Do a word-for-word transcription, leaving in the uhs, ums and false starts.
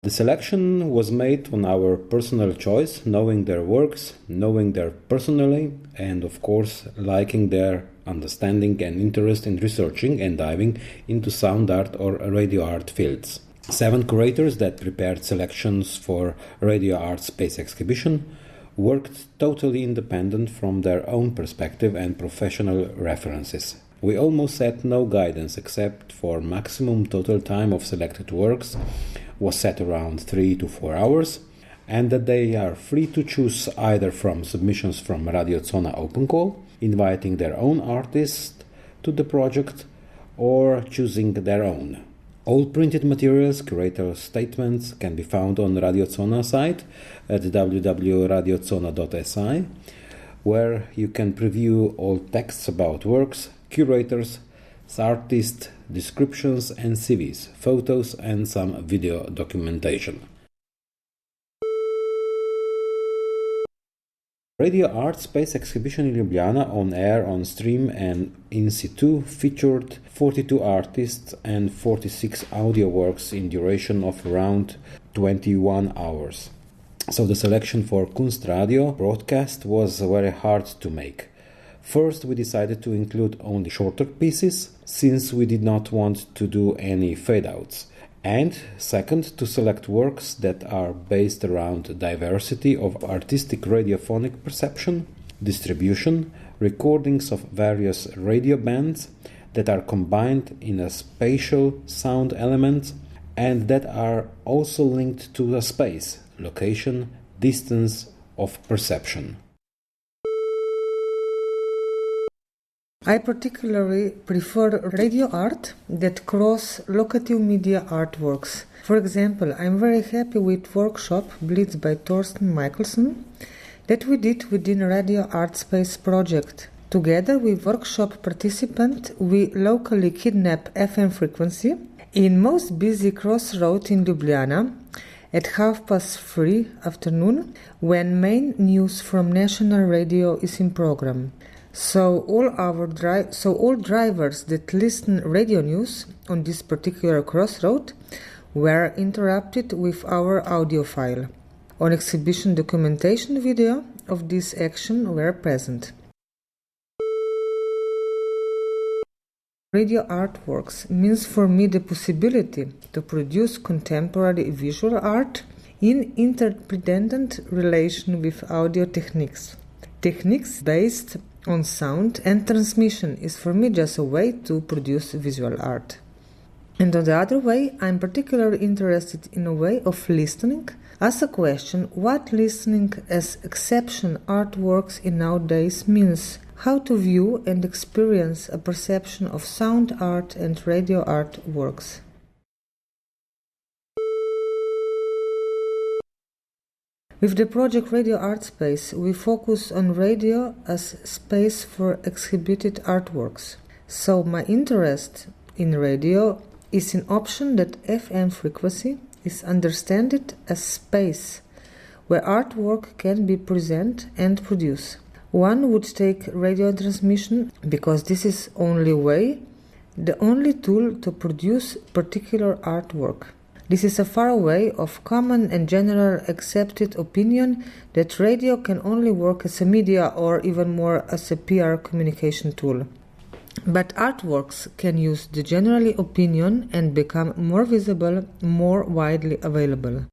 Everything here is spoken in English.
The selection was made on our personal choice, knowing their works, knowing them personally, and of course liking their understanding and interest in researching and diving into sound art or radio art fields. Seven curators that prepared selections for Radio Art Space exhibition worked totally independent from their own perspective and professional references. We almost had no guidance except for maximum total time of selected works was set around three to four hours, and that they are free to choose either from submissions from Radio Zona Open Call, inviting their own artist to the project, or choosing their own. All printed materials, curator statements can be found on Radio Zona site at w w w dot radio zona dot s i, where you can preview all texts about works, curators, artists, descriptions and C Vs, photos and some video documentation. Radio Art Space exhibition in Ljubljana on air, on stream and in situ featured forty-two artists and forty-six audio works in duration of around twenty-one hours. So the selection for Kunstradio broadcast was very hard to make. First, we decided to include only shorter pieces, since we did not want to do any fade-outs. And second, to select works that are based around diversity of artistic radiophonic perception, distribution, recordings of various radio bands that are combined in a spatial sound element and that are also linked to a space, location, distance of perception. I particularly prefer radio art that cross locative media artworks. For example, I'm very happy with workshop Blitz by Thorsten Michelson that we did within Radio Art Space project. Together with workshop participant, we locally kidnap F M frequency in most busy crossroad in Ljubljana at half past three afternoon when main news from national radio is in program. So all our dri- so all drivers that listen radio news on this particular crossroad were interrupted with our audio file. On exhibition documentation video of this action were present. Radio artworks means for me the possibility to produce contemporary visual art in interdependent relation with audio techniques. Techniques based on sound and transmission is for me just a way to produce visual art. And on the other way, I'm particularly interested in a way of listening as a question what listening as exception artworks in nowadays means, how to view and experience a perception of sound art and radio art works. With the project Radio Art Space, we focus on radio as space for exhibited artworks. So my interest in radio is an option that F M frequency is understood as space where artwork can be present and produced. One would take radio transmission because this is only way, the only tool to produce particular artwork. This is a far way of common and general accepted opinion that radio can only work as a media or even more as a P R communication tool. But artworks can use the general opinion and become more visible, more widely available.